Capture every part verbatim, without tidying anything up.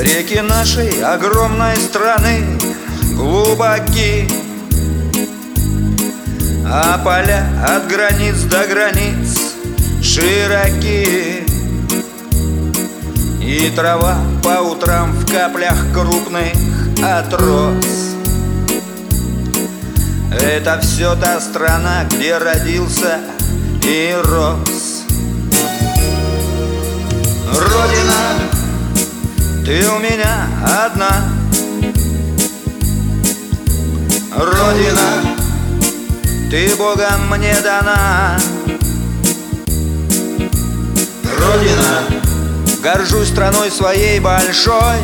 Реки нашей огромной страны глубоки, а поля от границ до границ широки. И трава по утрам в каплях крупных от роз. Это все та страна, где родился и рос. Родина, ты у меня одна. Родина, ты Богом мне дана. Родина, горжусь страной своей большой.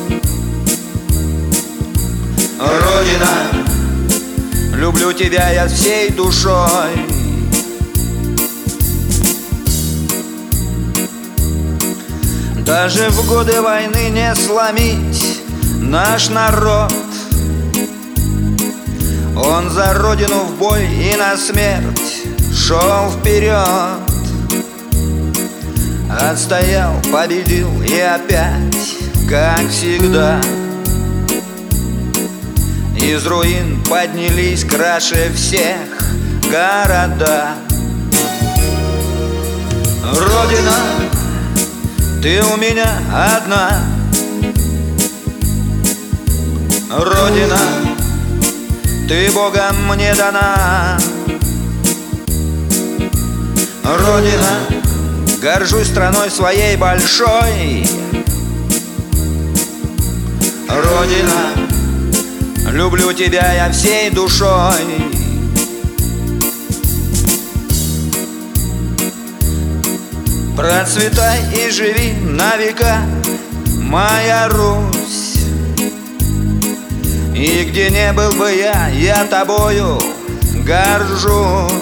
Родина, люблю тебя я всей душой. Даже в годы войны не сломить наш народ. Он за родину в бой и на смерть шел вперед. Отстоял, победил и опять, как всегда, из руин поднялись краше всех города. Родина, ты у меня одна. Родина, ты Богом мне дана. Родина, горжусь страной своей большой. Родина, люблю тебя я всей душой. Процветай и живи на века, моя Русь. И где не был бы я, я тобою горжусь.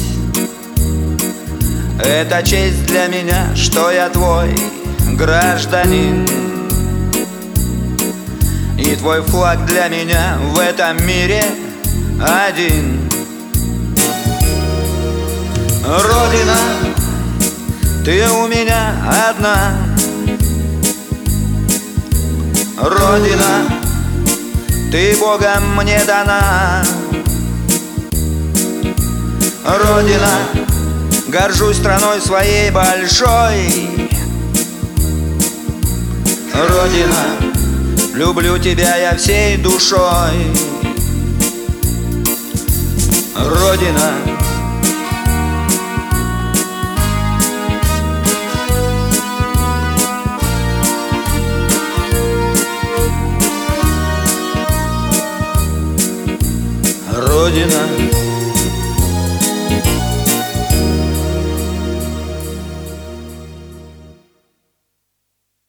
Это честь для меня, что я твой гражданин. И твой флаг для меня в этом мире один. Родина, ты у меня одна. Родина, ты Богом мне дана. Родина, горжусь страной своей большой. Родина, люблю тебя я всей душой. Родина, Родина.